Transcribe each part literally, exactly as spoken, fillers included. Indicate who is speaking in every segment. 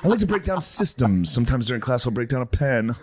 Speaker 1: I like to break down systems. Sometimes during class, I'll break down a pen.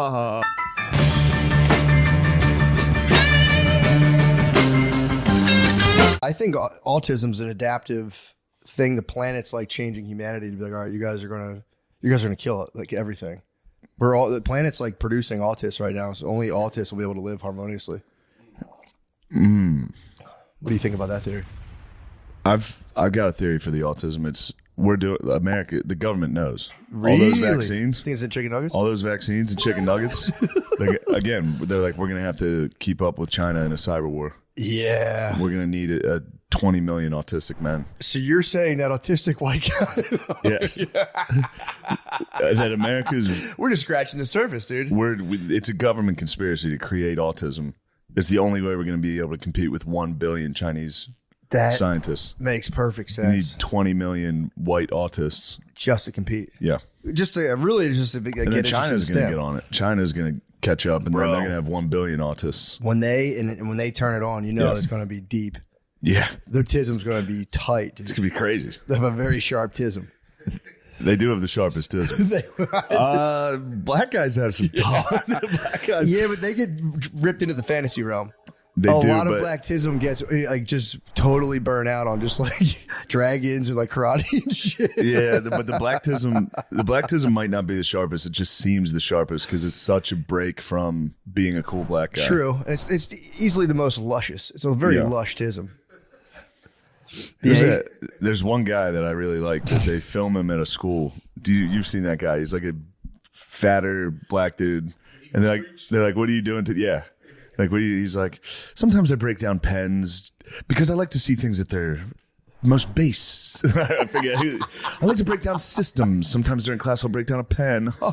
Speaker 2: I think autism's an adaptive thing. The planet's like changing humanity to be like, all right, you guys are gonna, you guys are gonna kill it, like everything. We're all the planet's like producing autists right now, so only autists will be able to live harmoniously.
Speaker 1: Mm.
Speaker 2: What do you think about that theory?
Speaker 1: I've I've got a theory for the autism. It's we're doing America. The government knows
Speaker 2: Really?
Speaker 1: all those vaccines.
Speaker 2: Things in chicken nuggets.
Speaker 1: All those vaccines and chicken nuggets. Like, again, they're like, we're gonna have to keep up with China in a cyber war.
Speaker 2: Yeah,
Speaker 1: We're gonna need a, a twenty million autistic men.
Speaker 2: So you're saying that autistic white guy?
Speaker 1: Yes. That America's.
Speaker 2: We're just scratching the surface, dude.
Speaker 1: We're, we, it's a government conspiracy to create autism. It's the only way we're going to be able to compete with one billion Chinese
Speaker 2: That
Speaker 1: scientists.
Speaker 2: makes perfect
Speaker 1: We need
Speaker 2: sense.
Speaker 1: twenty million white autists.
Speaker 2: Just to compete.
Speaker 1: Yeah.
Speaker 2: Just to really just to get
Speaker 1: And then
Speaker 2: interested in
Speaker 1: China's going to
Speaker 2: STEM.
Speaker 1: get on it. China's going to catch up, and
Speaker 2: Bro.
Speaker 1: then they're going to have one billion autists.
Speaker 2: When they and, and when they turn it on, you know
Speaker 1: Yeah.
Speaker 2: it's going to be deep.
Speaker 1: Yeah.
Speaker 2: Their tism's going to be tight. Dude.
Speaker 1: It's going to be crazy.
Speaker 2: They have a very sharp tism.
Speaker 1: They do have the sharpest tism.
Speaker 2: They-
Speaker 1: uh, black guys have some talk. Black guys.
Speaker 2: yeah, but they get ripped into the fantasy realm.
Speaker 1: They
Speaker 2: a
Speaker 1: do,
Speaker 2: lot of
Speaker 1: but-
Speaker 2: black tism gets like just totally burn out on just like dragons and like karate and shit.
Speaker 1: Yeah, the, but the blacktism, the blacktism might not be the sharpest. It just seems the sharpest because it's such a break from being a cool black guy.
Speaker 2: True. It's it's easily the most luscious. It's a very
Speaker 1: Yeah.
Speaker 2: lush tism.
Speaker 1: There's,
Speaker 2: Yeah.
Speaker 1: a, there's one guy that I really like that they film him at a school. Do you, you've seen that guy? He's like a fatter black dude, and they're like, they're like, "What are you doing to?" Yeah, like what? Are you, he's like, sometimes I break down pens because I like to see things at their most base. I forget. Who, I like to break down systems. Sometimes during class, I'll break down a pen.
Speaker 2: Just,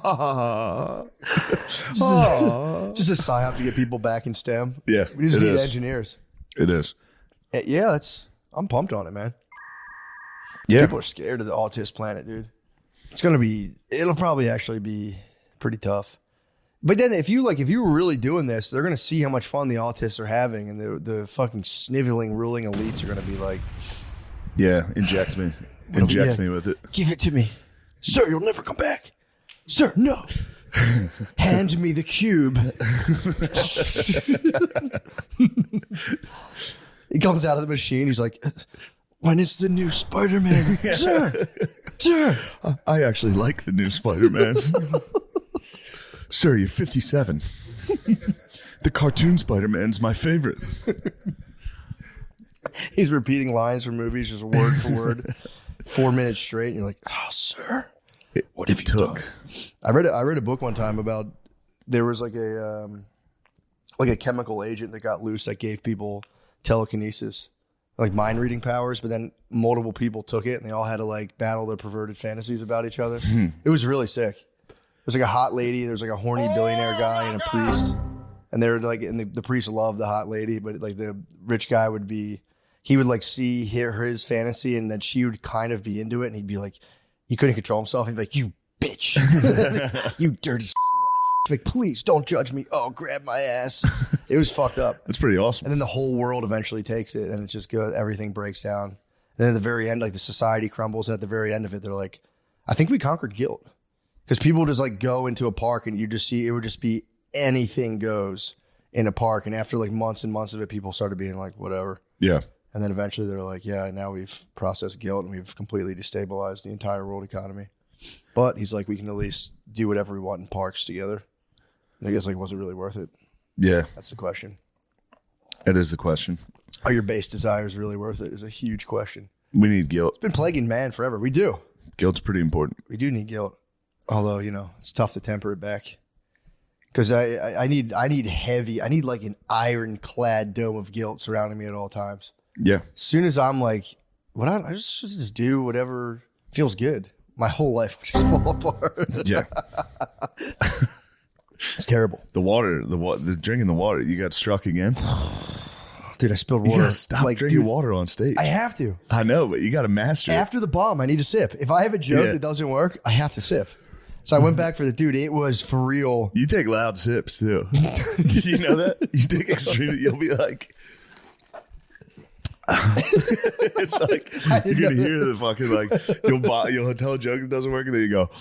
Speaker 2: a, just a psyop to get people back in STEM.
Speaker 1: Yeah,
Speaker 2: We just
Speaker 1: it
Speaker 2: need
Speaker 1: is.
Speaker 2: engineers.
Speaker 1: It is.
Speaker 2: Eh, Yeah, that's I'm pumped on it, man.
Speaker 1: Yeah,
Speaker 2: People are scared of the autist planet, dude. It's gonna be it'll probably actually be pretty tough. But then if you like if you were really doing this, they're gonna see how much fun the autists are having, and the the fucking sniveling ruling elites are gonna be like,
Speaker 1: yeah. Inject me. Inject me with it.
Speaker 2: give it to me. Sir, you'll never come back. Sir, no. Hand me the cube. He comes out of the machine. He's like, when is the new Spider-Man? Sir, sir.
Speaker 1: I actually like the new Spider-Man. Sir, you're fifty-seven. The cartoon Spider-Man's my favorite.
Speaker 2: He's repeating lines from movies just word for word, four minutes straight. And you're like, oh, sir.
Speaker 1: It,
Speaker 2: What
Speaker 1: it
Speaker 2: have you
Speaker 1: took.
Speaker 2: done? I read a, I read a book one time about there was like a um, like a chemical agent that got loose that gave people telekinesis, like mind reading powers, but then multiple people took it and they all had to like battle their perverted fantasies about each other. It was really sick. There's like a hot lady, there's like a horny billionaire guy and a priest, and they're like, and the, the priest loved the hot lady, but like the rich guy would be, he would like see her, his fantasy, and then she would kind of be into it, and he'd be like, he couldn't control himself. He'd be like, you bitch, you dirty s***. Like, please don't judge me. Oh, grab my ass. It was fucked up.
Speaker 1: That's pretty awesome.
Speaker 2: And then the whole world eventually takes it, and it's just good. Everything breaks down. And then at the very end, like the society crumbles. And at the very end of it, they're like, I think we conquered guilt. Because people just like go into a park and you just see, it would just be anything goes in a park. And after like months and months of it, people started being like, whatever.
Speaker 1: Yeah.
Speaker 2: And then eventually they're like, yeah, now we've processed guilt and we've completely destabilized the entire world economy. But he's like, we can at least do whatever we want in parks together. And I guess like, was it really worth it?
Speaker 1: Yeah.
Speaker 2: That's the question.
Speaker 1: That is the question.
Speaker 2: Are your base desires really worth it? Is a huge question.
Speaker 1: We need guilt.
Speaker 2: It's been plaguing man forever. We do.
Speaker 1: Guilt's pretty important.
Speaker 2: We do need guilt. Although, you know, it's tough to temper it back. Because I, I, I need I need heavy, I need like an ironclad dome of guilt surrounding me at all times.
Speaker 1: Yeah.
Speaker 2: As soon as I'm like, what I, I just just do whatever feels good. My whole life would just fall apart.
Speaker 1: Yeah.
Speaker 2: It's terrible.
Speaker 1: The water, the water, the drinking the water. You got struck again.
Speaker 2: Dude, I spilled
Speaker 1: You
Speaker 2: water.
Speaker 1: gotta stop
Speaker 2: like,
Speaker 1: drinking
Speaker 2: dude,
Speaker 1: water on stage.
Speaker 2: I
Speaker 1: I,
Speaker 2: have to.
Speaker 1: know, but you got to master it.
Speaker 2: After the bomb, I need to sip. If I have a joke
Speaker 1: Yeah.
Speaker 2: that doesn't work, I have to sip. So I went back for the dude. It was for real.
Speaker 1: You take loud sips too. Did you know that? You take extreme. You'll be like, It's like you're gonna hear the fucking like you'll buy, you'll tell a joke that doesn't work, and then you go.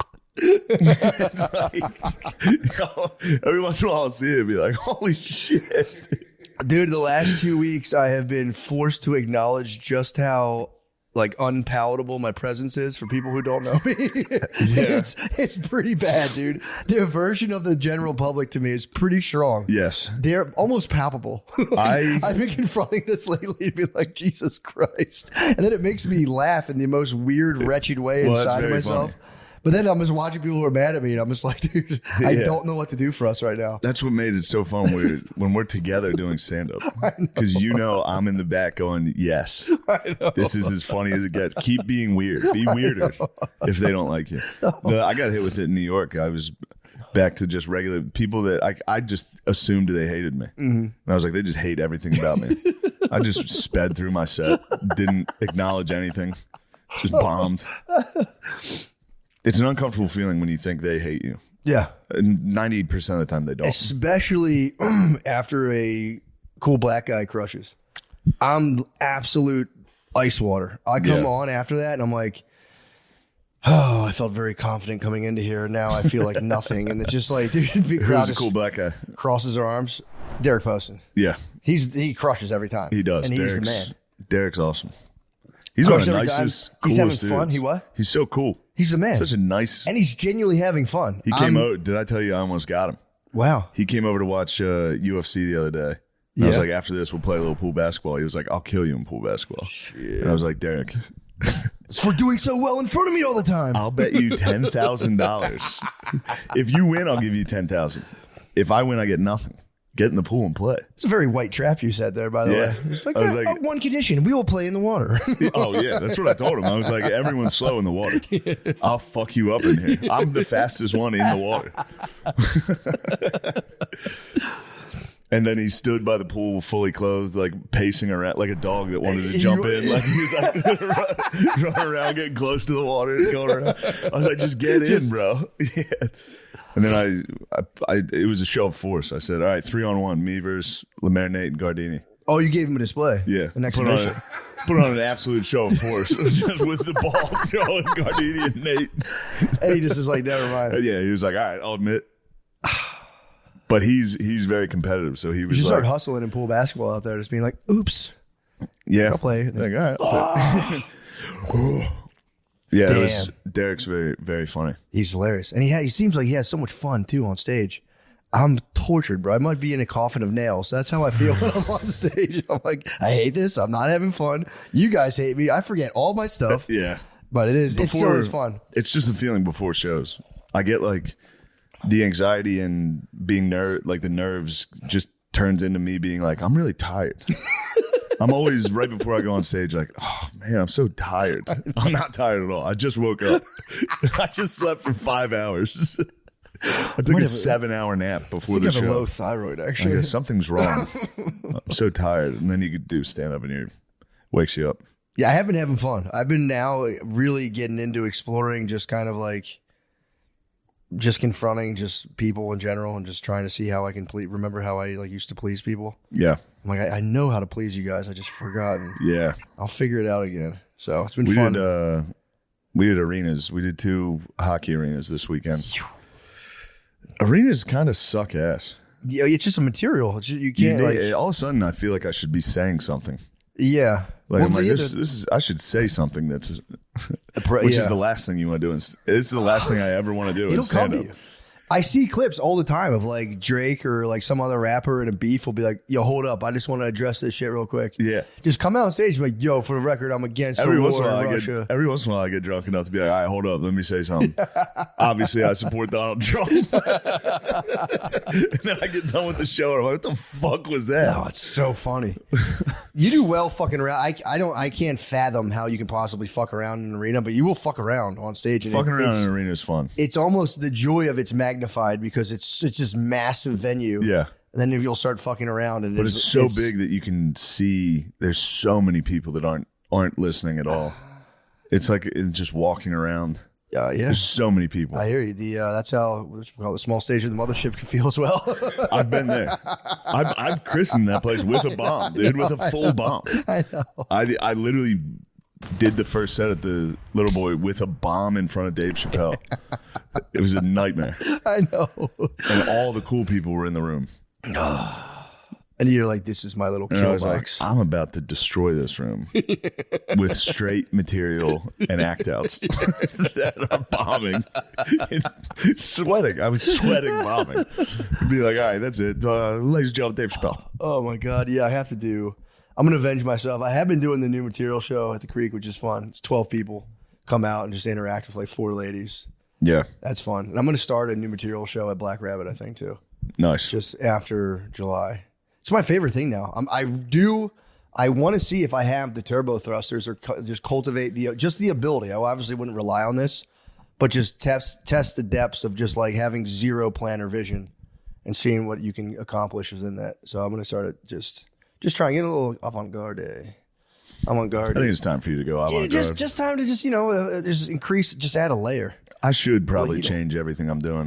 Speaker 1: It's like, you know, every once in a while I'll see it and be like, holy shit.
Speaker 2: Dude, the last two weeks I have been forced to acknowledge just how like unpalatable my presence is for people who don't know me.
Speaker 1: Yeah.
Speaker 2: It's it's pretty bad, dude. The aversion of the general public to me is pretty strong.
Speaker 1: Yes.
Speaker 2: They're almost palpable.
Speaker 1: I-
Speaker 2: I've been confronting this lately and be like, Jesus Christ. And then it makes me laugh in the most weird, wretched way
Speaker 1: Well, that's
Speaker 2: inside of
Speaker 1: very
Speaker 2: myself.
Speaker 1: funny.
Speaker 2: But then I'm just watching people who are mad at me, and I'm just like, dude, I
Speaker 1: Yeah.
Speaker 2: don't know what to do for us right now.
Speaker 1: That's what made it so fun when we're, when we're together doing stand-up. Because you know I'm in the back going, yes, this is as funny as it gets. Keep being weird. Be weirder if they don't like you. The- I got hit with it in New York. I was back to just regular people that I, I just assumed they hated me. Mm-hmm. And I was like, they just hate everything about me. I just sped through my set, didn't acknowledge anything, just bombed. It's an uncomfortable feeling when you think they hate you.
Speaker 2: Yeah.
Speaker 1: ninety percent of the time they don't.
Speaker 2: Especially after a cool black guy crushes. I'm absolute ice water. I come
Speaker 1: Yeah.
Speaker 2: on after that, and I'm like, oh, I felt very confident coming into here. Now I feel like nothing. And it's just like, dude, big
Speaker 1: Who's
Speaker 2: crowd
Speaker 1: a
Speaker 2: just
Speaker 1: cool black guy?
Speaker 2: crosses her arms. Derek Poston.
Speaker 1: Yeah,
Speaker 2: He's He crushes every time.
Speaker 1: he does.
Speaker 2: And he's the
Speaker 1: Derek's-
Speaker 2: man.
Speaker 1: Derek's awesome. He's one of
Speaker 2: Crushes
Speaker 1: the
Speaker 2: every time.
Speaker 1: nicest,
Speaker 2: He's
Speaker 1: coolest
Speaker 2: having fun.
Speaker 1: dudes.
Speaker 2: He what?
Speaker 1: He's so cool.
Speaker 2: He's the man.
Speaker 1: Such a nice.
Speaker 2: And he's genuinely having fun.
Speaker 1: He came
Speaker 2: I'm-
Speaker 1: over. Did I tell you I almost got him?
Speaker 2: Wow.
Speaker 1: He came over to watch uh, U F C the other day. And I was
Speaker 2: Yeah.
Speaker 1: like, after this, we'll play a little pool basketball. He was like, I'll kill you in pool basketball. Shit. And I was like, Derek,
Speaker 2: It's for doing so well in front of me all the time.
Speaker 1: I'll bet you ten thousand dollars. If you win, I'll give you ten thousand dollars. If I win, I get nothing. Get in the pool and play.
Speaker 2: It's a very white trap you said there, by the
Speaker 1: Yeah.
Speaker 2: way. It's like,
Speaker 1: I was
Speaker 2: "Eh,
Speaker 1: like-
Speaker 2: uh, one condition, we will play in the water.
Speaker 1: Oh, yeah. That's what I told him. I was like, everyone's slow in the water. I'll fuck you up in here. I'm the fastest one in the water. And then he stood by the pool fully clothed, like pacing around like a dog that wanted to jump in. Like he was like run, run around, getting close to the water and going around. I was like, just get in, bro. Yeah. And then I, I, I, it was a show of force. I said, all right, three on one, me versus Lemaire, Nate, and Gardini.
Speaker 2: Oh, you gave him a display.
Speaker 1: Yeah.
Speaker 2: An
Speaker 1: Put on,
Speaker 2: exhibition.
Speaker 1: a, put on an absolute show of force just with the ball throwing Gardini and Nate.
Speaker 2: And he just was like, never mind.
Speaker 1: And yeah, he was like, all right, I'll admit. But he's he's very competitive, so he
Speaker 2: You
Speaker 1: was
Speaker 2: should
Speaker 1: like,
Speaker 2: start hustling and pull basketball out there, just being like, oops.
Speaker 1: yeah,
Speaker 2: I'll play.
Speaker 1: Like, all right, I'll play. Yeah, it was, Derek's very very funny.
Speaker 2: He's hilarious. And he ha- he seems like he has so much fun, too, on stage. I'm tortured, bro. I might be in a coffin of nails. That's how I feel when I'm on stage. I'm like, I hate this. I'm not having fun. You guys hate me. I forget all my stuff.
Speaker 1: Yeah,
Speaker 2: But it is, it still
Speaker 1: Before-
Speaker 2: is fun.
Speaker 1: It's just the feeling before shows. I get like the anxiety and being ner like the nerves just turns into me being like, I'm really tired. I'm always right before I go on stage like, oh man, I'm so tired. I'm not tired at all. I just woke up. I just slept for five hours. I took a seven hour nap before
Speaker 2: I
Speaker 1: the
Speaker 2: think I have a
Speaker 1: show.
Speaker 2: low thyroid,
Speaker 1: I
Speaker 2: actually.
Speaker 1: go, something's wrong. I'm so tired. And then you could do stand up and it wakes you up.
Speaker 2: Yeah, I have been having fun. I've been now really getting into exploring just kind of like just confronting just people in general and just trying to see how I can ple- remember how I like used to please people.
Speaker 1: Yeah.
Speaker 2: I'm like, I, I know how to please you guys. I just forgotten.
Speaker 1: Yeah.
Speaker 2: I'll figure it out again. So it's been
Speaker 1: We
Speaker 2: fun.
Speaker 1: did uh we did arenas. We did two hockey arenas this weekend. Arenas kind of suck ass.
Speaker 2: Yeah, it's just a material. It's just, you
Speaker 1: You-
Speaker 2: can't like.
Speaker 1: they- all of a sudden I feel like I should be saying something.
Speaker 2: Yeah.
Speaker 1: Like,
Speaker 2: Well,
Speaker 1: I'm like
Speaker 2: the
Speaker 1: this,
Speaker 2: other-
Speaker 1: this is I should say something that's
Speaker 2: pro-
Speaker 1: which
Speaker 2: yeah.
Speaker 1: is the last thing you want to do. It's, it's the last thing I ever want to do.
Speaker 2: It'll
Speaker 1: is
Speaker 2: come
Speaker 1: stand
Speaker 2: to
Speaker 1: up.
Speaker 2: you. I see clips all the time of like Drake or like some other rapper in a beef will be like, yo, hold up. I just want to address this shit real quick.
Speaker 1: Yeah.
Speaker 2: Just come out on stage and be like, yo, for the record, I'm against
Speaker 1: Every
Speaker 2: the
Speaker 1: once in
Speaker 2: war
Speaker 1: a while,
Speaker 2: in
Speaker 1: I
Speaker 2: Russia.
Speaker 1: get, every once in a while, I get drunk enough to be like, all right, hold up, let me say something. Obviously, I support Donald Trump. And then I get done with the show, and I'm like, what the fuck was that?
Speaker 2: Oh, it's so funny. You do well fucking around. I, I don't. I can't fathom how you can possibly fuck around in an arena, but you will fuck around on stage. And
Speaker 1: Fucking
Speaker 2: it,
Speaker 1: around
Speaker 2: it's,
Speaker 1: in an arena is fun.
Speaker 2: it's almost the joy of it's magnified because it's it's just massive venue.
Speaker 1: Yeah.
Speaker 2: And then if you'll start fucking around, and
Speaker 1: But it's so big that you can see there's so many people that aren't aren't listening at all. It's like it's just walking around.
Speaker 2: Uh, yeah.
Speaker 1: There's so many people.
Speaker 2: I hear you. The uh, that's how what you call it, the small stage of the mothership can feel as well.
Speaker 1: I've been there. I've, I've christened that place with a bomb, dude, with a full bomb.
Speaker 2: I know.
Speaker 1: I I literally did the first set at the Little Boy with a bomb in front of Dave Chappelle. It was a nightmare.
Speaker 2: I know.
Speaker 1: And all the cool people were in the room.
Speaker 2: And you're like, this is my little
Speaker 1: And I
Speaker 2: kill
Speaker 1: was like,
Speaker 2: box.
Speaker 1: I'm about to destroy this room with straight material and act outs that are bombing. And sweating. I was sweating bombing. Be like, all right, that's it. Uh, ladies and gentlemen, Dave Chappelle.
Speaker 2: Oh my God. Yeah, I have to do. I'm going to avenge myself. I have been doing the new material show at the Creek, which is fun. It's twelve people come out and just interact with like four ladies.
Speaker 1: Yeah.
Speaker 2: That's fun. And I'm going to start a new material show at Black Rabbit, I think, too.
Speaker 1: Nice.
Speaker 2: Just after July. It's my favorite thing now. I'm, I do. I want to see if I have the turbo thrusters or cu- just cultivate the just the ability. I obviously wouldn't rely on this, but just test test the depths of just like having zero planner vision and seeing what you can accomplish within that. So I'm going to start it just just try and get a little avant garde. Avant garde.
Speaker 1: I think it's time for you to go out on
Speaker 2: Just just time to just you know uh, just increase, just add a layer.
Speaker 1: I should probably
Speaker 2: Well, you know.
Speaker 1: change everything I'm doing.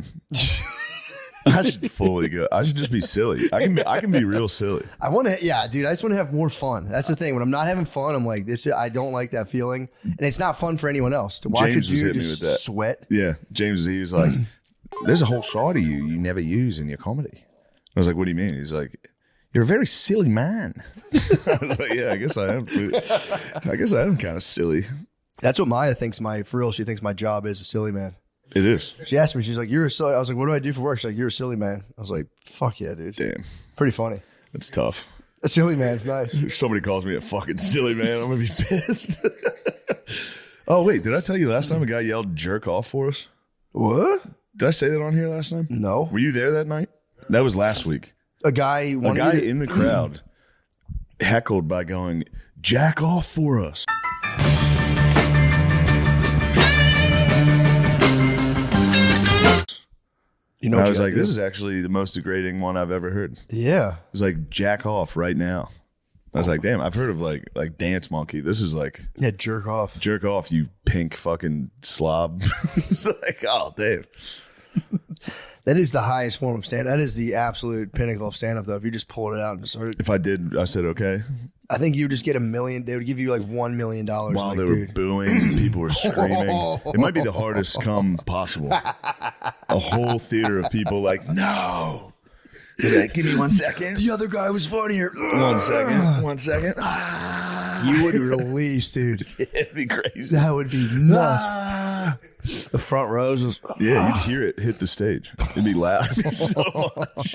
Speaker 1: I should fully go. I should just be silly. I can be. I can be real silly.
Speaker 2: I want to, yeah, dude. I just want to have more fun. That's the thing. When I'm not having fun, I'm like, this. I don't like that feeling, and it's not fun for anyone else to watch
Speaker 1: James
Speaker 2: a
Speaker 1: was
Speaker 2: dude
Speaker 1: hitting me
Speaker 2: just
Speaker 1: with that.
Speaker 2: sweat.
Speaker 1: Yeah, James. He was like, "There's a whole side of you you never use in your comedy." I was like, "What do you mean?" He's like, "You're a very silly man." I was like, "Yeah, I guess I am. I guess I am kind of silly."
Speaker 2: That's what Maya thinks. My for real, she thinks my job is a silly man.
Speaker 1: It is.
Speaker 2: She asked me, she's like, "You're a silly." I was like, "What do I do for work?" She's like, "You're a silly man." I was like, "Fuck yeah, dude."
Speaker 1: Damn,
Speaker 2: Pretty funny.
Speaker 1: that's tough.
Speaker 2: A silly man's nice.
Speaker 1: If somebody calls me a fucking silly man, I'm gonna be pissed. Oh wait, did I tell you last time a guy yelled "jerk off" for us?
Speaker 2: What?
Speaker 1: Did I say that on here last time?
Speaker 2: No.
Speaker 1: Were you there that night? That was last week.
Speaker 2: A guy.
Speaker 1: A
Speaker 2: wanted
Speaker 1: guy
Speaker 2: you to-
Speaker 1: in the crowd heckled by going, "Jack off for us."
Speaker 2: You know,
Speaker 1: And
Speaker 2: what
Speaker 1: I was
Speaker 2: you
Speaker 1: like,
Speaker 2: gotta
Speaker 1: this
Speaker 2: do?
Speaker 1: is actually the most degrading one I've ever heard. It
Speaker 2: Yeah.
Speaker 1: was like, "Jack off right now." I was like, damn, I've heard of like like Dance Monkey. This is like
Speaker 2: Yeah. Jerk off.
Speaker 1: jerk off, you pink fucking slob. It's like, oh, damn.
Speaker 2: That is the highest form of stand. That is the absolute pinnacle of stand up. Though, if you just pulled it out and started,
Speaker 1: If I did, I said, okay.
Speaker 2: I think you would just get a million. They would give you like one million dollars.
Speaker 1: While
Speaker 2: like,
Speaker 1: they were
Speaker 2: dude.
Speaker 1: booing and people were screaming. It might be the hardest come possible. A whole theater of people like, no. They're like, give me one second.
Speaker 2: The other guy was funnier.
Speaker 1: One second. One second.
Speaker 2: You would release, dude.
Speaker 1: It'd be crazy.
Speaker 2: That would be nuts.
Speaker 1: Ah.
Speaker 2: The front rows was.
Speaker 1: Yeah, you'd hear it hit the stage. It'd be loud. It'd be so much.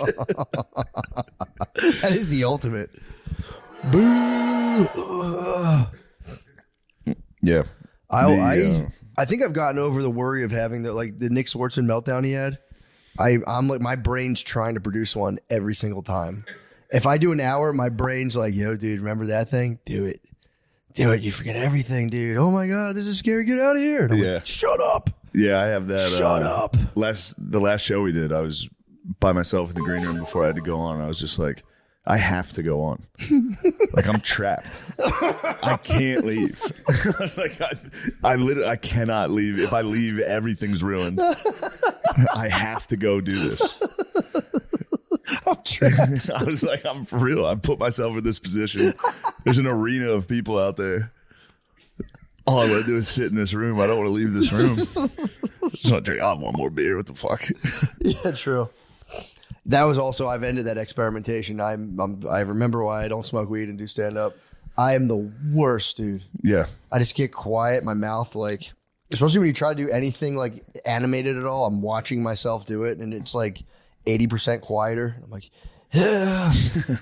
Speaker 2: That is the ultimate. Boo. Ugh.
Speaker 1: Yeah.
Speaker 2: I
Speaker 1: The,
Speaker 2: I,
Speaker 1: uh,
Speaker 2: I think I've gotten over the worry of having the like the Nick Swartzen meltdown he had. I I'm like my brain's trying to produce one every single time. If I do an hour, my brain's like, yo, dude, remember that thing? Do it. Do it. You forget everything, dude. Oh my God, this is scary. Get out of here. And I'm
Speaker 1: Yeah.
Speaker 2: like, shut up.
Speaker 1: Yeah, I have that.
Speaker 2: Shut
Speaker 1: uh,
Speaker 2: up.
Speaker 1: Last the last show we did, I was by myself in the green room before I had to go on. I was just like, I have to go on. Like I'm trapped. I can't leave. Like I, I literally, I cannot leave. If I leave, everything's ruined. I have to go do this.
Speaker 2: I'm trapped.
Speaker 1: I was like, I'm for real. I put myself in this position. There's an arena of people out there. All I want to do is sit in this room. I don't want to leave this room. Just want to drink. I want one more beer. What the fuck?
Speaker 2: Yeah, true. That was also, I've ended that experimentation. I'm, I'm I remember why I don't smoke weed and do stand up. I am the worst, dude.
Speaker 1: Yeah.
Speaker 2: I just get quiet. My mouth, like, especially when you try to do anything like animated at all, I'm watching myself do it, and it's like eighty percent quieter. I'm like, yeah.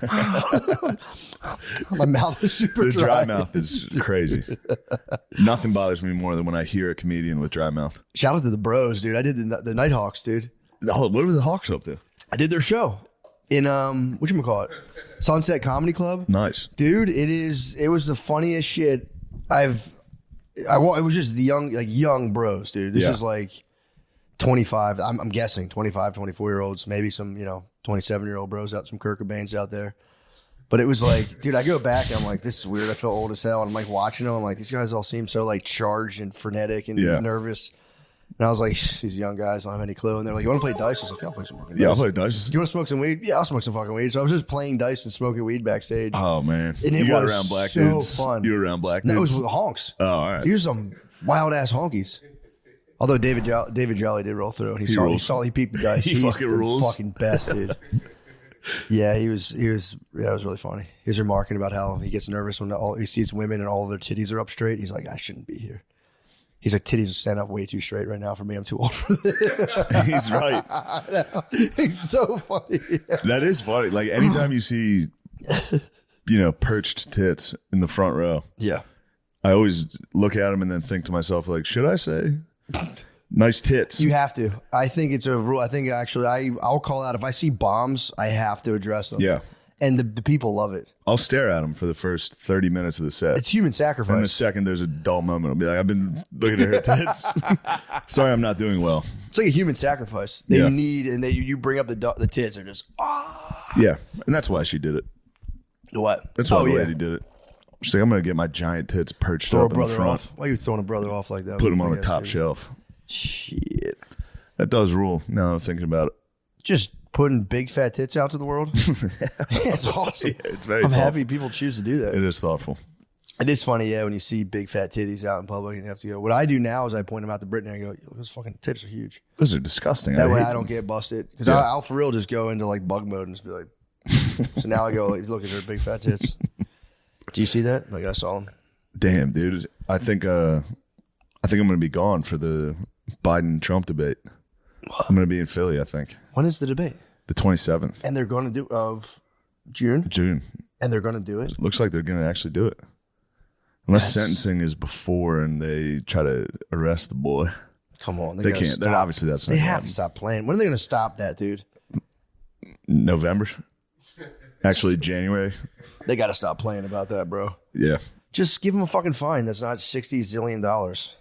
Speaker 2: My mouth is super
Speaker 1: The
Speaker 2: dry.
Speaker 1: dry mouth is crazy. Nothing bothers me more than when I hear a comedian with dry mouth.
Speaker 2: Shout out to the bros, dude. I did the, the Nighthawks, dude.
Speaker 1: Oh, what were the Hawks up to?
Speaker 2: I did their show in um, whatchamacallit, Sunset Comedy Club.
Speaker 1: Nice.
Speaker 2: Dude, it is. It was the funniest shit I've. I wa- it was just the young, like young bros, dude. This
Speaker 1: Yeah.
Speaker 2: is like twenty-five. I'm, I'm guessing twenty-five, twenty-four year olds, maybe some, you know, twenty-seven year old bros out, some Kurt Cobains out there. But it was like, dude, I go back and I'm like, this is weird. I feel old as hell. And I'm like watching them. I'm like, these guys all seem so like charged and frenetic and
Speaker 1: Yeah.
Speaker 2: nervous. And I was like, these young guys don't have any clue. And they're like, you want to play dice? I was like, yeah, I'll play some fucking dice.
Speaker 1: Yeah, I'll play dice.
Speaker 2: Do you want to smoke some weed? Yeah, I'll smoke some fucking weed. So I was just playing dice and smoking weed backstage.
Speaker 1: Oh, man.
Speaker 2: And it
Speaker 1: you got
Speaker 2: was
Speaker 1: around black
Speaker 2: so
Speaker 1: dudes?
Speaker 2: fun.
Speaker 1: You were around black
Speaker 2: No, it
Speaker 1: dudes?
Speaker 2: was with the honks.
Speaker 1: Oh, all right.
Speaker 2: Here's some wild ass honkies. Although David jo- David Jolly did roll through, and he,
Speaker 1: He
Speaker 2: saw he
Speaker 1: rules.
Speaker 2: saw he peeped the dice.
Speaker 1: He
Speaker 2: He's
Speaker 1: fucking
Speaker 2: the
Speaker 1: rules.
Speaker 2: fucking best, dude. Yeah, he was. He was. Yeah, it was really funny. He was remarking about how he gets nervous when all, he sees women and all of their titties are up straight. He's like, I shouldn't be here. He's like, titties stand up way too straight right now for me. I'm too old for this.
Speaker 1: He's right.
Speaker 2: He's so funny.
Speaker 1: That is funny. Like, anytime you see, you know, perched tits in the front row,
Speaker 2: Yeah.
Speaker 1: I always look at them and then think to myself, like, should I say nice tits?
Speaker 2: You have to. I think it's a rule. I think actually, I I'll call out if I see bombs, I have to address them.
Speaker 1: Yeah.
Speaker 2: And the, the people love it.
Speaker 1: I'll stare at them for the first thirty minutes of the set.
Speaker 2: It's human
Speaker 1: And the
Speaker 2: sacrifice.
Speaker 1: second there's a dull moment, I'll be like, I've been looking at her tits. Sorry, I'm not doing well.
Speaker 2: It's like a human sacrifice. They
Speaker 1: Yeah.
Speaker 2: need, and they you bring up the du- the tits, they're just ah.
Speaker 1: Yeah. And that's why she did it.
Speaker 2: What?
Speaker 1: That's why
Speaker 2: oh,
Speaker 1: the
Speaker 2: yeah.
Speaker 1: lady did it. She's like, I'm going to get my giant tits perched
Speaker 2: Throw a
Speaker 1: up in the
Speaker 2: brother
Speaker 1: front.
Speaker 2: off. Why are you throwing a brother off like that?
Speaker 1: Put him on
Speaker 2: I
Speaker 1: the
Speaker 2: guess,
Speaker 1: top
Speaker 2: dude.
Speaker 1: shelf.
Speaker 2: Shit.
Speaker 1: That does rule now that I'm thinking about it.
Speaker 2: Just putting big fat tits out to the world. It's awesome.
Speaker 1: Yeah, it's very
Speaker 2: I'm
Speaker 1: thoughtful.
Speaker 2: happy people choose to do that.
Speaker 1: It is thoughtful.
Speaker 2: It is funny, yeah, when you see big fat titties out in public and you have to go. What I do now is I point them out to Brittany and I go, "Yo, those fucking tits are huge."
Speaker 1: Those are disgusting.
Speaker 2: That
Speaker 1: I
Speaker 2: way
Speaker 1: hate
Speaker 2: I don't
Speaker 1: them.
Speaker 2: get busted. Because
Speaker 1: Yeah.
Speaker 2: I'll for real just go into like bug mode and just be like, so now I go, like, look at her big fat tits. Do you see that? Like I saw them.
Speaker 1: Damn, dude. I think uh I think I'm gonna be gone for the Biden Trump debate. I'm gonna be in Philly, I think.
Speaker 2: When is the debate?
Speaker 1: The twenty seventh.
Speaker 2: And they're going to do of June,
Speaker 1: June.
Speaker 2: and they're going to do it.
Speaker 1: Looks like they're gonna actually do it. Unless
Speaker 2: That's-
Speaker 1: sentencing is before and they try to arrest the boy.
Speaker 2: Come on,
Speaker 1: They
Speaker 2: gotta
Speaker 1: can't. They're
Speaker 2: stop.
Speaker 1: obviously that's not
Speaker 2: They
Speaker 1: gonna
Speaker 2: have
Speaker 1: happen.
Speaker 2: to stop playing. When are they going to stop that, dude?
Speaker 1: November. Actually January.
Speaker 2: They got to stop playing about that, bro.
Speaker 1: Yeah.
Speaker 2: Just give him a fucking fine. That's not sixty zillion dollars.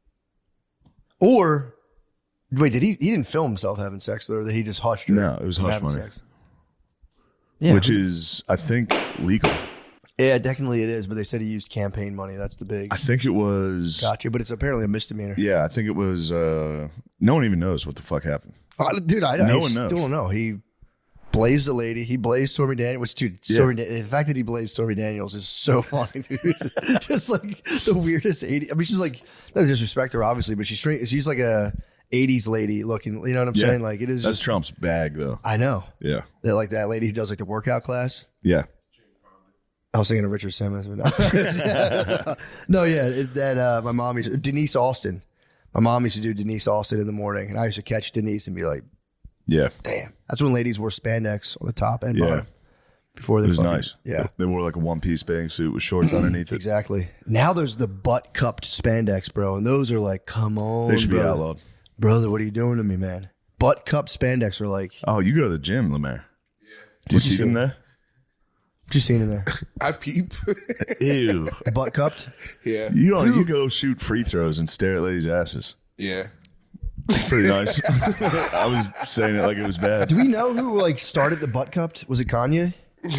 Speaker 2: Or wait, did he? He didn't film himself having sex though, or did he just hushed her?
Speaker 1: No, it was
Speaker 2: from
Speaker 1: hush
Speaker 2: having
Speaker 1: money.
Speaker 2: sex? Yeah,
Speaker 1: Which is I think legal.
Speaker 2: yeah, technically it is, but they said he used campaign money. That's the big
Speaker 1: I think it was
Speaker 2: gotcha. But it's apparently a misdemeanor.
Speaker 1: Yeah, I think it was uh no one even knows what the fuck happened.
Speaker 2: Uh, dude, I,
Speaker 1: No
Speaker 2: I
Speaker 1: one
Speaker 2: still
Speaker 1: knows.
Speaker 2: don't know. He blazed the lady. He blazed Stormy Daniels. Which, dude,
Speaker 1: Yeah.
Speaker 2: Stormy Dan- the fact that he blazed Stormy Daniels is so funny, dude. Just like the weirdest eighty. I mean, she's like, no disrespect to her, obviously, but she's straight. She's like a eighties lady looking. You know what I'm
Speaker 1: Yeah.
Speaker 2: saying? Like it is.
Speaker 1: That's
Speaker 2: Just,
Speaker 1: Trump's bag though.
Speaker 2: I know
Speaker 1: Yeah.
Speaker 2: that like that lady who does like the workout class.
Speaker 1: Yeah.
Speaker 2: I was thinking of Richard Simmons, but no, no yeah, it, that uh, my mom used to, Denise Austin. My mom used to do Denise Austin in the morning, and I used to catch Denise and be like,
Speaker 1: Yeah.
Speaker 2: "Damn, that's when ladies wore spandex on the top and
Speaker 1: Yeah.
Speaker 2: bottom before they
Speaker 1: It was
Speaker 2: fucking-
Speaker 1: nice.
Speaker 2: Yeah,
Speaker 1: They wore like a one piece bathing suit with shorts underneath it.
Speaker 2: exactly. Now there's the butt cupped spandex, bro, and those are like, come on,
Speaker 1: They should be
Speaker 2: brother.
Speaker 1: outlawed.
Speaker 2: brother. What are you doing to me, man? Butt cupped spandex are like,
Speaker 1: Oh, you go to the gym, Lemaire. Yeah. Do you
Speaker 2: What'd you
Speaker 1: see them
Speaker 2: see?
Speaker 1: there?
Speaker 2: what you seen in there?
Speaker 3: I peep.
Speaker 1: Ew.
Speaker 2: Butt cupped.
Speaker 3: yeah.
Speaker 1: You don't you go shoot free throws and stare at ladies' asses.
Speaker 3: Yeah.
Speaker 1: It's pretty nice. I was saying it like it was bad.
Speaker 2: Do we know who like started the butt cupped? Was it Kanye?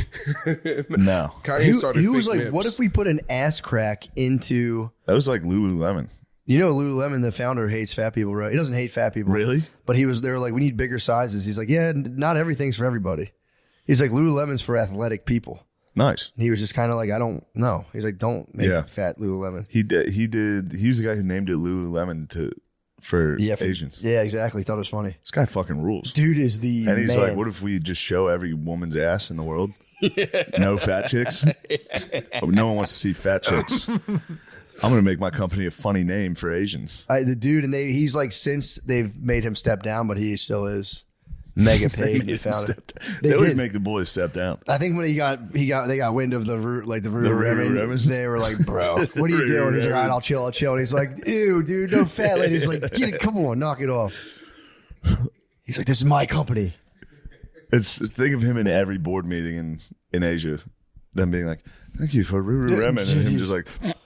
Speaker 1: No.
Speaker 3: Kanye
Speaker 2: He,
Speaker 3: started
Speaker 2: he was
Speaker 3: fake
Speaker 2: like,
Speaker 3: nips.
Speaker 2: what if we put an ass crack into,
Speaker 1: That was like Lululemon.
Speaker 2: you know, Lululemon, the founder hates fat people, right? He doesn't hate fat people.
Speaker 1: Really?
Speaker 2: But he was, they were like, we need bigger sizes. He's like, yeah, n- not everything's for everybody. He's like, Lululemon's for athletic people.
Speaker 1: Nice.
Speaker 2: And he was just kind of like, I don't know. He's like, don't make
Speaker 1: Yeah.
Speaker 2: fat Lululemon.
Speaker 1: He did he did he was the guy who named it Lululemon to for
Speaker 2: Yeah, for,
Speaker 1: Asians.
Speaker 2: Yeah, exactly. Thought it was funny.
Speaker 1: This guy fucking rules.
Speaker 2: Dude is the
Speaker 1: And he's
Speaker 2: man.
Speaker 1: like, what if we just show every woman's ass in the world? No fat chicks? No one wants to see fat chicks. I'm going to make my company a funny name for Asians.
Speaker 2: I, the dude, and they, he's like, since they've made him step down, but he still is mega paid.
Speaker 1: Made
Speaker 2: and
Speaker 1: him
Speaker 2: found
Speaker 1: step
Speaker 2: it.
Speaker 1: down.
Speaker 2: They
Speaker 1: They always
Speaker 2: did.
Speaker 1: make the boys step down.
Speaker 2: I think when he got he got they got wind of the root like the root
Speaker 1: The
Speaker 2: of
Speaker 1: Ruru
Speaker 2: Remen,
Speaker 1: Remens?
Speaker 2: they were like, bro, what are you
Speaker 1: Ruru
Speaker 2: doing? He's like, all right,
Speaker 1: Remens.
Speaker 2: I'll chill, I'll chill. And he's like, ew, dude, no fat lady. He's like, get it, come on, knock it off. He's like, this is my company.
Speaker 1: It's think of him in every board meeting in, in Asia, them being like, "Thank you for Ruru Remen," and him just like,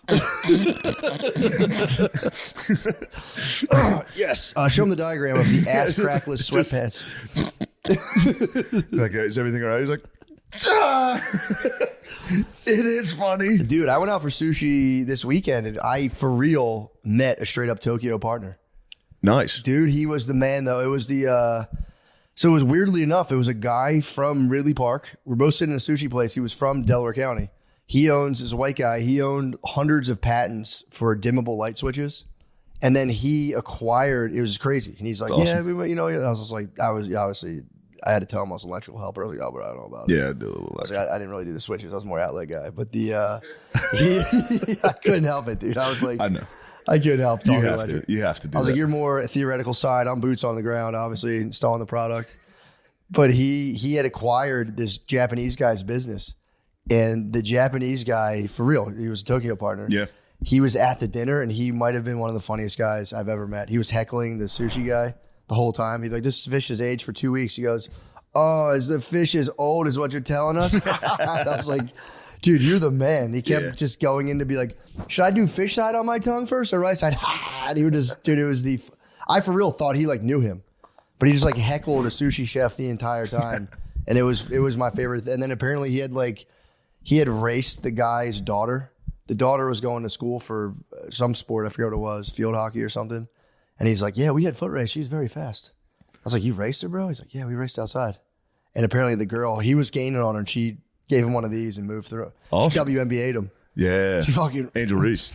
Speaker 2: Oh, yes. Uh, show him the diagram of the ass crackless sweatpants.
Speaker 1: like, "Is everything all right?" He's like, "Ah." It is funny.
Speaker 2: Dude, I went out for sushi this weekend and I, for real, met a straight up Tokyo partner.
Speaker 1: Nice.
Speaker 2: Dude, he was the man, though. It was the, uh, so it was weirdly enough, it was a guy from Ridley Park. We're both sitting in a sushi place. He was from Delaware County. He owns, is a white guy, he owned hundreds of patents for dimmable light switches. And then he acquired, it was crazy. And he's like,
Speaker 1: That's
Speaker 2: yeah,
Speaker 1: awesome.
Speaker 2: we, you know, I was just like, I was, obviously, I had to tell him I was an electrical helper. I was like, oh, but I don't know about it.
Speaker 1: Yeah, I do a little
Speaker 2: I, was
Speaker 1: less.
Speaker 2: like, I, I didn't really do the switches. I was more outlet guy. But the, uh, he, I couldn't help it, dude. I was like,
Speaker 1: I know.
Speaker 2: I couldn't help
Speaker 1: You
Speaker 2: talking
Speaker 1: have
Speaker 2: electric.
Speaker 1: to. You have to do
Speaker 2: I was
Speaker 1: that.
Speaker 2: like, you're more theoretical side. I'm boots on the ground, obviously installing the product. But he he had acquired this Japanese guy's business, and the Japanese guy, for real, he was a Tokyo partner.
Speaker 1: Yeah.
Speaker 2: He was at the dinner, and he might have been one of the funniest guys I've ever met. He was heckling the sushi guy the whole time. He'd be like, "This fish is aged for two weeks." He goes, "Oh, is the fish as old as what you're telling us?" I was like, dude, you're the man. He kept
Speaker 1: Yeah.
Speaker 2: just going in to be like, should I do fish side on my tongue first or right side? And he would just, dude, it was the, I for real thought he like knew him, but he just like heckled a sushi chef the entire time. And it was, it was my favorite. And then apparently he had like, he had raced the guy's daughter. The daughter was going to school for some sport. I forget what it was, field hockey or something. And he's like, yeah, we had foot race. She's very fast. I was like, you raced her, bro? He's like, yeah, we raced outside. And apparently the girl, he was gaining on her and she gave him one of these and moved through.
Speaker 1: Awesome.
Speaker 2: She W N B A'd him.
Speaker 1: Yeah.
Speaker 2: She fucking,
Speaker 1: Angel Reese.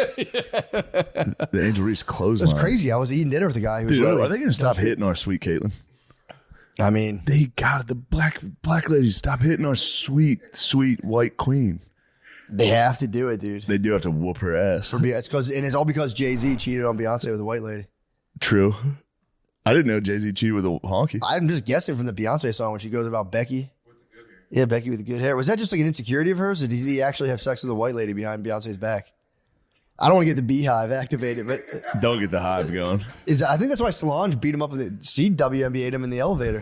Speaker 1: The Angel Reese
Speaker 2: it
Speaker 1: clothesline.
Speaker 2: was crazy. I was eating dinner with the guy who was
Speaker 1: Dude,
Speaker 2: literally,
Speaker 1: are they going to stop hitting our sweet Caitlin?
Speaker 2: I mean,
Speaker 1: They got it. The black black ladies stop hitting our sweet, sweet white queen.
Speaker 2: they have to do it, dude.
Speaker 1: They do have to whoop her ass.
Speaker 2: For me, it's because, and it's all because Jay-Z cheated on Beyonce with a white lady.
Speaker 1: True. I didn't know Jay-Z cheated with a honky.
Speaker 2: I'm just guessing from the Beyonce song when she goes about Becky. Yeah, Becky with the good hair. Was that just like an insecurity of hers, or did he actually have sex with a white lady behind Beyonce's back? I don't want to get the beehive activated, but
Speaker 1: Don't get the hive going.
Speaker 2: is I think that's why Solange beat him up. In the, she W N B A'd him in the elevator.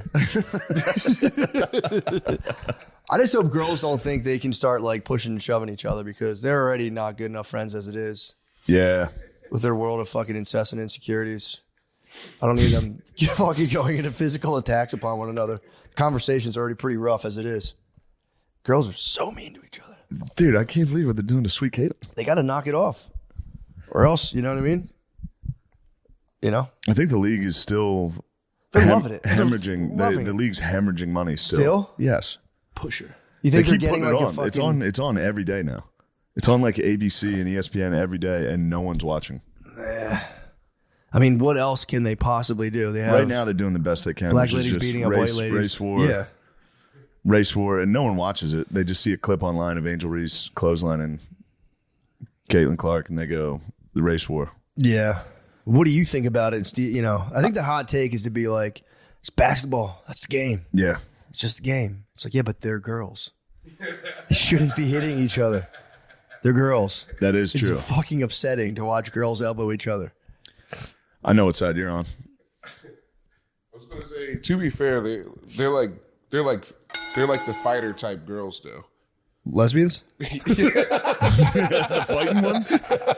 Speaker 2: I just hope girls don't think they can start like pushing and shoving each other because they're already not good enough friends as it is
Speaker 1: Yeah.
Speaker 2: with their world of fucking incessant insecurities. I don't need them fucking going into physical attacks upon one another. Conversations are already pretty rough as it is. Girls are so mean to each other.
Speaker 1: Dude, I can't believe what they're doing to sweet Caitlin.
Speaker 2: They got to knock it off. Or else, you know what I mean? You know?
Speaker 1: I think the league is still
Speaker 2: They're
Speaker 1: hem-
Speaker 2: loving it. They're
Speaker 1: hemorrhaging.
Speaker 2: loving
Speaker 1: the, the
Speaker 2: it.
Speaker 1: league's hemorrhaging money still.
Speaker 2: Still?
Speaker 1: Yes.
Speaker 2: Pusher. You think
Speaker 1: They
Speaker 2: they are
Speaker 1: keep
Speaker 2: getting
Speaker 1: putting
Speaker 2: like
Speaker 1: it
Speaker 2: a
Speaker 1: on.
Speaker 2: fucking...
Speaker 1: It's on. It's on every day now. It's on like A B C and E S P N every day, and no one's watching.
Speaker 2: I mean, what else can they possibly do? They have
Speaker 1: Right now, they're doing the best they can.
Speaker 2: black
Speaker 1: which is
Speaker 2: ladies
Speaker 1: just
Speaker 2: beating up
Speaker 1: race,
Speaker 2: white ladies.
Speaker 1: Race war.
Speaker 2: Yeah.
Speaker 1: Race war, and no one watches it. They just see a clip online of Angel Reese clothesline and Caitlin Clark, and they go, the race war.
Speaker 2: Yeah. What do you think about it, Steve? You know, I think the hot take is to be like, it's basketball. That's the game.
Speaker 1: Yeah.
Speaker 2: It's just a game. It's like, yeah, but they're girls. They shouldn't be hitting each other. They're girls.
Speaker 1: That is
Speaker 2: It's
Speaker 1: true.
Speaker 2: fucking upsetting to watch girls elbow each other.
Speaker 1: I know what side you're on.
Speaker 3: I was gonna say, to be fair, they they're like they're like they're like the fighter type girls though.
Speaker 2: Lesbians?
Speaker 1: The fighting ones?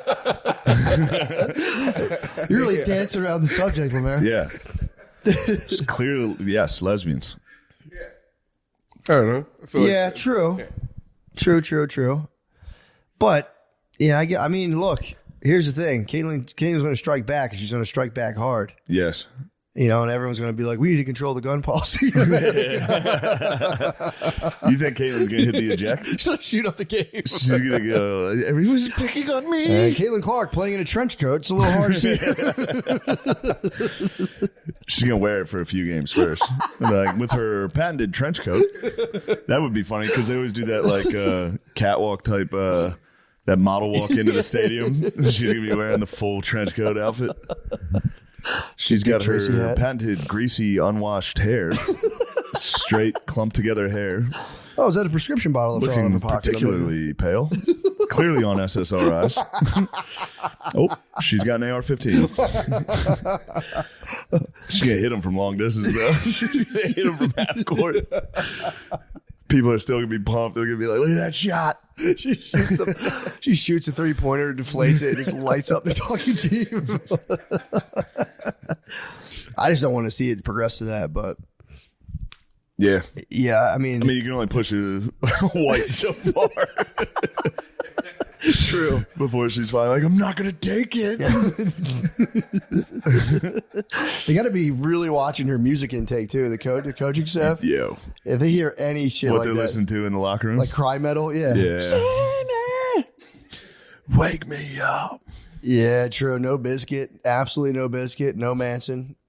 Speaker 2: You're really dancing around the subject, Lemaire.
Speaker 1: Yeah. It's clearly, yes, lesbians.
Speaker 3: I don't know. I feel
Speaker 2: Yeah,
Speaker 3: like,
Speaker 2: true. True, true, true. But, yeah, I, get, I mean, look, here's the thing. Caitlyn, Caitlyn's going to strike back, and she's going to strike back hard.
Speaker 1: Yes.
Speaker 2: You know, and everyone's going to be like, we need to control the gun policy.
Speaker 1: You think Caitlin's going to hit the eject?
Speaker 2: She'll shoot up the game.
Speaker 1: She's going to go, everyone's picking on me.
Speaker 2: Uh, Caitlin Clark playing in a trench coat. It's a little hard to see.
Speaker 1: She's going to wear it for a few games first. Like, with her patented trench coat. That would be funny because they always do that like uh, catwalk type, uh, that model walk into the stadium. She's going to be wearing the full trench coat outfit. She's got
Speaker 2: Tracy
Speaker 1: her
Speaker 2: hat.
Speaker 1: patented, greasy, unwashed hair. Straight, clumped together hair.
Speaker 2: Oh, is that a prescription bottle that fell out of her
Speaker 1: Looking
Speaker 2: pocket?
Speaker 1: particularly pale. Clearly on S S R Is. Oh, she's got an A R fifteen. She's going to hit him from long distance, though. She's going to hit him from half court. People are still going to be pumped. They're going to be like, look at that shot.
Speaker 2: She shoots, a, she shoots a three-pointer, deflates it, and just lights up the talking team. I just don't want to see it progress to that, but
Speaker 1: Yeah.
Speaker 2: yeah, I mean,
Speaker 1: I mean, you can only push a white so far.
Speaker 2: True.
Speaker 1: Before she's finally like, I'm not gonna take it.
Speaker 2: They got to be really watching her music intake too. The coach, the coaching staff.
Speaker 1: Yo,
Speaker 2: If they hear any shit
Speaker 1: what
Speaker 2: like
Speaker 1: they
Speaker 2: that,
Speaker 1: listen to in the locker room?
Speaker 2: like cry metal, yeah,
Speaker 1: Yeah. Wake me up.
Speaker 2: yeah, true. No Biscuit, absolutely no Biscuit, no Manson.